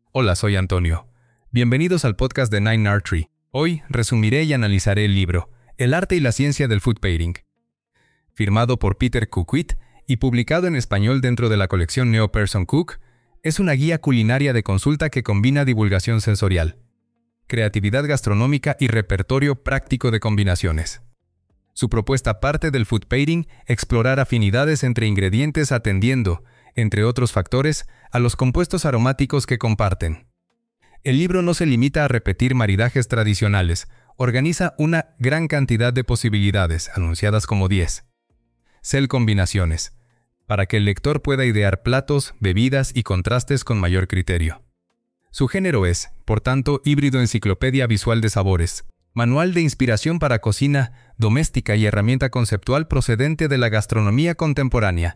Hola, soy Antonio. Bienvenidos al podcast de Nine Art Tree. Hoy resumiré y analizaré el libro El arte y la ciencia del food pairing, firmado por Peter Cookwitt y publicado en español dentro de la colección Neo Person Cook. Es una guía culinaria de consulta que combina divulgación sensorial, creatividad gastronómica y repertorio práctico de combinaciones. Su propuesta parte del food pairing, explorar afinidades entre ingredientes atendiendo, entre otros factores, a los compuestos aromáticos que comparten. El libro no se limita a repetir maridajes tradicionales, organiza una gran cantidad de posibilidades, anunciadas como 10. Cell combinaciones, para que el lector pueda idear platos, bebidas y contrastes con mayor criterio. Su género es, por tanto, híbrido enciclopedia visual de sabores, manual de inspiración para cocina doméstica y herramienta conceptual procedente de la gastronomía contemporánea.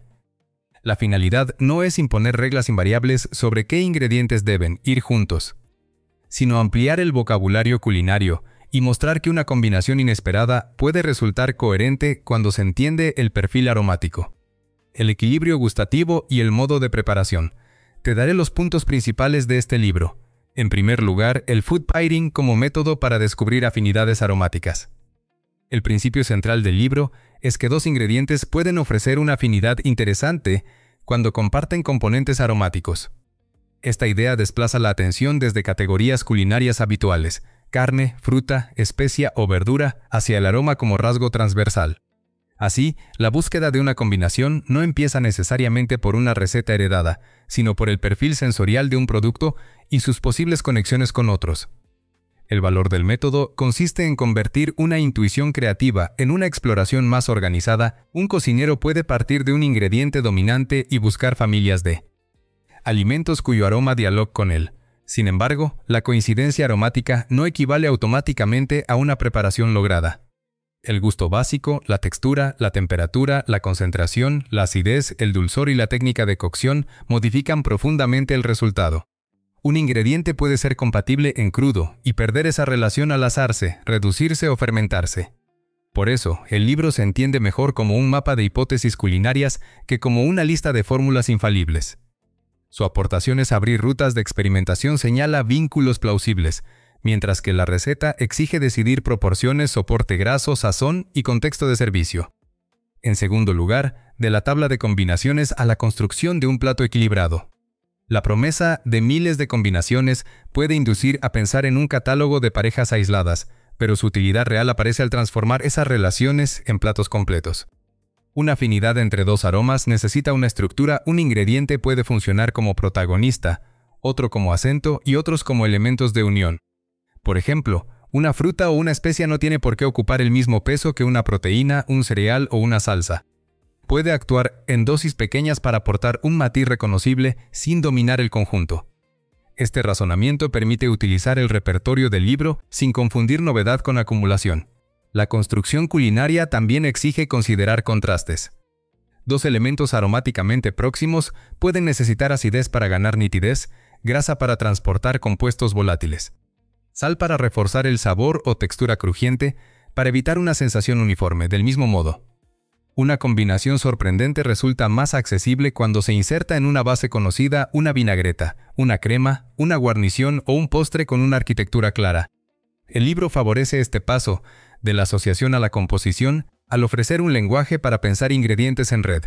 La finalidad no es imponer reglas invariables sobre qué ingredientes deben ir juntos, sino ampliar el vocabulario culinario y mostrar que una combinación inesperada puede resultar coherente cuando se entiende el perfil aromático, el equilibrio gustativo y el modo de preparación. Te daré los puntos principales de este libro. En primer lugar, el food pairing como método para descubrir afinidades aromáticas. El principio central del libro es que dos ingredientes pueden ofrecer una afinidad interesante cuando comparten componentes aromáticos. Esta idea desplaza la atención desde categorías culinarias habituales, carne, fruta, especia o verdura, hacia el aroma como rasgo transversal. Así, la búsqueda de una combinación no empieza necesariamente por una receta heredada, sino por el perfil sensorial de un producto y sus posibles conexiones con otros. El valor del método consiste en convertir una intuición creativa en una exploración más organizada. Un cocinero puede partir de un ingrediente dominante y buscar familias de alimentos cuyo aroma dialoga con él. Sin embargo, la coincidencia aromática no equivale automáticamente a una preparación lograda. El gusto básico, la textura, la temperatura, la concentración, la acidez, el dulzor y la técnica de cocción modifican profundamente el resultado. Un ingrediente puede ser compatible en crudo y perder esa relación al asarse, reducirse o fermentarse. Por eso, el libro se entiende mejor como un mapa de hipótesis culinarias que como una lista de fórmulas infalibles. Su aportación es abrir rutas de experimentación, señala vínculos plausibles, mientras que la receta exige decidir proporciones, soporte graso, sazón y contexto de servicio. En segundo lugar, de la tabla de combinaciones a la construcción de un plato equilibrado. La promesa de miles de combinaciones puede inducir a pensar en un catálogo de parejas aisladas, pero su utilidad real aparece al transformar esas relaciones en platos completos. Una afinidad entre dos aromas necesita una estructura. Un ingrediente puede funcionar como protagonista, otro como acento y otros como elementos de unión. Por ejemplo, una fruta o una especia no tiene por qué ocupar el mismo peso que una proteína, un cereal o una salsa. Puede actuar en dosis pequeñas para aportar un matiz reconocible sin dominar el conjunto. Este razonamiento permite utilizar el repertorio del libro sin confundir novedad con acumulación. La construcción culinaria también exige considerar contrastes. Dos elementos aromáticamente próximos pueden necesitar acidez para ganar nitidez, grasa para transportar compuestos volátiles, sal para reforzar el sabor o textura crujiente para evitar una sensación uniforme. Del mismo modo, una combinación sorprendente resulta más accesible cuando se inserta en una base conocida, una vinagreta, una crema, una guarnición o un postre con una arquitectura clara. El libro favorece este paso de la asociación a la composición al ofrecer un lenguaje para pensar ingredientes en red.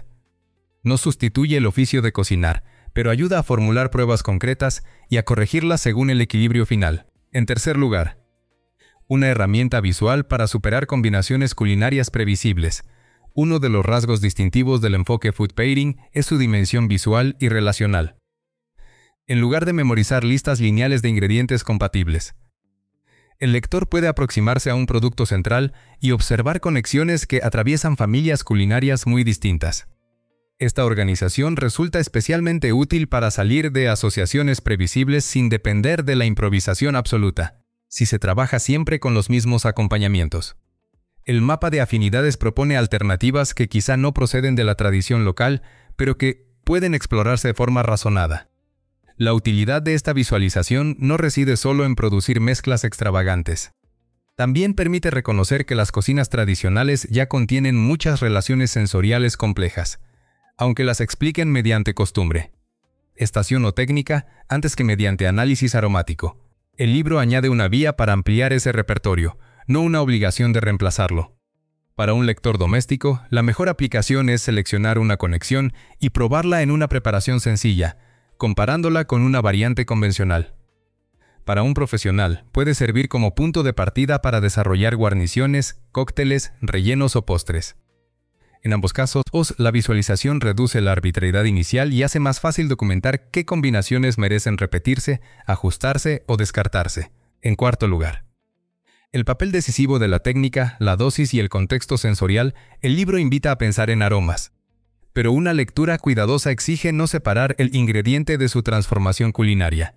No sustituye el oficio de cocinar, pero ayuda a formular pruebas concretas y a corregirlas según el equilibrio final. En tercer lugar, una herramienta visual para superar combinaciones culinarias previsibles. Uno de los rasgos distintivos del enfoque food pairing es su dimensión visual y relacional. En lugar de memorizar listas lineales de ingredientes compatibles, el lector puede aproximarse a un producto central y observar conexiones que atraviesan familias culinarias muy distintas. Esta organización resulta especialmente útil para salir de asociaciones previsibles sin depender de la improvisación absoluta, si se trabaja siempre con los mismos acompañamientos. El mapa de afinidades propone alternativas que quizá no proceden de la tradición local, pero que pueden explorarse de forma razonada. La utilidad de esta visualización no reside solo en producir mezclas extravagantes. También permite reconocer que las cocinas tradicionales ya contienen muchas relaciones sensoriales complejas, aunque las expliquen mediante costumbre. estación o técnica, antes que mediante análisis aromático. El libro añade una vía para ampliar ese repertorio, no una obligación de reemplazarlo. Para un lector doméstico, la mejor aplicación es seleccionar una conexión y probarla en una preparación sencilla, comparándola con una variante convencional. Para un profesional, puede servir como punto de partida para desarrollar guarniciones, cócteles, rellenos o postres. En ambos casos, la visualización reduce la arbitrariedad inicial y hace más fácil documentar qué combinaciones merecen repetirse, ajustarse o descartarse. En cuarto lugar, el papel decisivo de la técnica, la dosis y el contexto sensorial. El libro invita a pensar en aromas. Pero una lectura cuidadosa exige no separar el ingrediente de su transformación culinaria.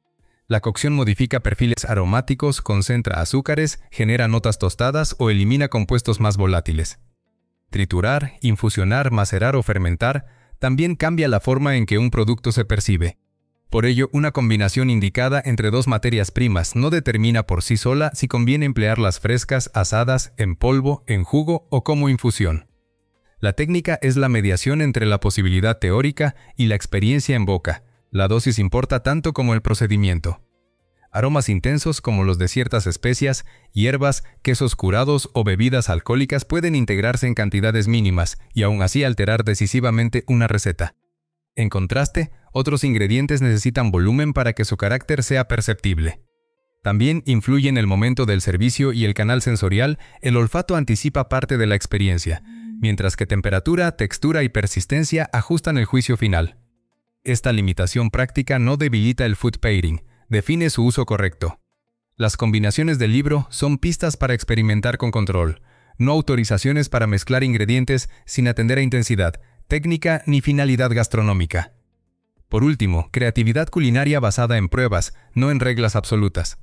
La cocción modifica perfiles aromáticos, concentra azúcares, genera notas tostadas o elimina compuestos más volátiles. Triturar, infusionar, macerar o fermentar también cambia la forma en que un producto se percibe. Por ello, una combinación indicada entre dos materias primas no determina por sí sola si conviene emplearlas frescas, asadas, en polvo, en jugo o como infusión. La técnica es la mediación entre la posibilidad teórica y la experiencia en boca. La dosis importa tanto como el procedimiento. Aromas intensos como los de ciertas especias, hierbas, quesos curados o bebidas alcohólicas pueden integrarse en cantidades mínimas y aún así alterar decisivamente una receta. En contraste, otros ingredientes necesitan volumen para que su carácter sea perceptible. También influyen el momento del servicio y el canal sensorial. El olfato anticipa parte de la experiencia, mientras que temperatura, textura y persistencia ajustan el juicio final. Esta limitación práctica no debilita el food pairing, define su uso correcto. Las combinaciones del libro son pistas para experimentar con control, no autorizaciones para mezclar ingredientes sin atender a intensidad, técnica ni finalidad gastronómica. Por último, creatividad culinaria basada en pruebas, no en reglas absolutas.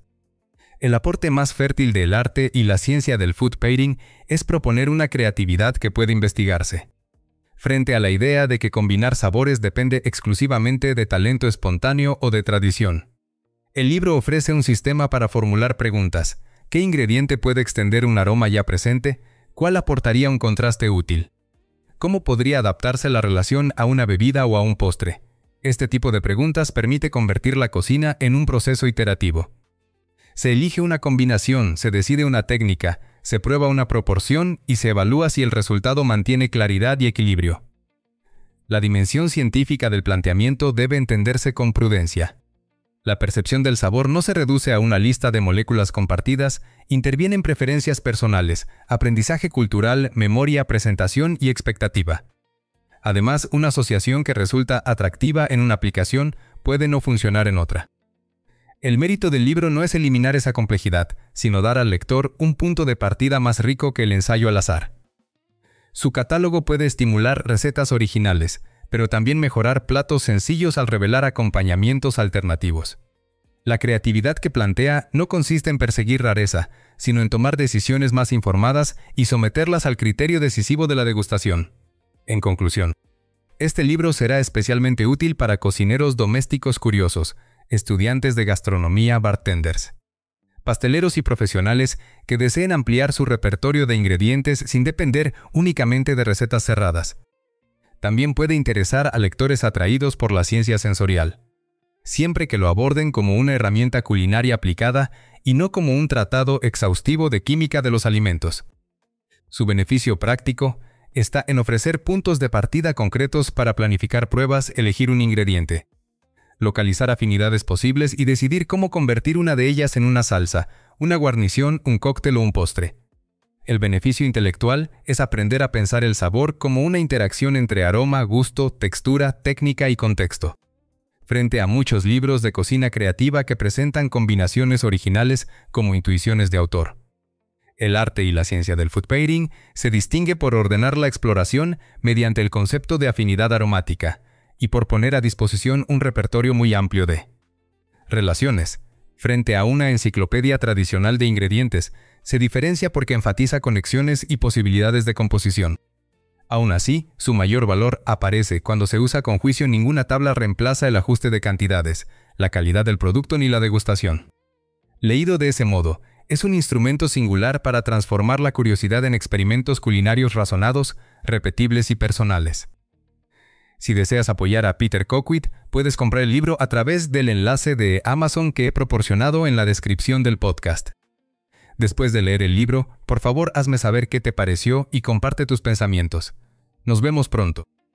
El aporte más fértil del arte y la ciencia del food pairing es proponer una creatividad que puede investigarse. Frente a la idea de que combinar sabores depende exclusivamente de talento espontáneo o de tradición, el libro ofrece un sistema para formular preguntas. ¿Qué ingrediente puede extender un aroma ya presente? ¿Cuál aportaría un contraste útil? ¿Cómo podría adaptarse la relación a una bebida o a un postre? Este tipo de preguntas permite convertir la cocina en un proceso iterativo. Se elige una combinación, se decide una técnica, se prueba una proporción y se evalúa si el resultado mantiene claridad y equilibrio. La dimensión científica del planteamiento debe entenderse con prudencia. La percepción del sabor no se reduce a una lista de moléculas compartidas, intervienen preferencias personales, aprendizaje cultural, memoria, presentación y expectativa. Además, una asociación que resulta atractiva en una aplicación puede no funcionar en otra. El mérito del libro no es eliminar esa complejidad, sino dar al lector un punto de partida más rico que el ensayo al azar. Su catálogo puede estimular recetas originales, pero también mejorar platos sencillos al revelar acompañamientos alternativos. La creatividad que plantea no consiste en perseguir rareza, sino en tomar decisiones más informadas y someterlas al criterio decisivo de la degustación. En conclusión, este libro será especialmente útil para cocineros domésticos curiosos, estudiantes de gastronomía, bartenders, pasteleros y profesionales que deseen ampliar su repertorio de ingredientes sin depender únicamente de recetas cerradas. También puede interesar a lectores atraídos por la ciencia sensorial, siempre que lo aborden como una herramienta culinaria aplicada y no como un tratado exhaustivo de química de los alimentos. Su beneficio práctico está en ofrecer puntos de partida concretos para planificar pruebas, elegir un ingrediente, localizar afinidades posibles y decidir cómo convertir una de ellas en una salsa, una guarnición, un cóctel o un postre. El beneficio intelectual es aprender a pensar el sabor como una interacción entre aroma, gusto, textura, técnica y contexto. Frente a muchos libros de cocina creativa que presentan combinaciones originales como intuiciones de autor, el arte y la ciencia del food pairing se distingue por ordenar la exploración mediante el concepto de afinidad aromática y por poner a disposición un repertorio muy amplio de relaciones. Frente a una enciclopedia tradicional de ingredientes, se diferencia porque enfatiza conexiones y posibilidades de composición. Aún así, su mayor valor aparece cuando se usa con juicio. Ninguna tabla reemplaza el ajuste de cantidades, la calidad del producto ni la degustación. Leído de ese modo, es un instrumento singular para transformar la curiosidad en experimentos culinarios razonados, repetibles y personales. Si deseas apoyar a Peter Coquit, puedes comprar el libro a través del enlace de Amazon que he proporcionado en la descripción del podcast. Después de leer el libro, por favor hazme saber qué te pareció y comparte tus pensamientos. Nos vemos pronto.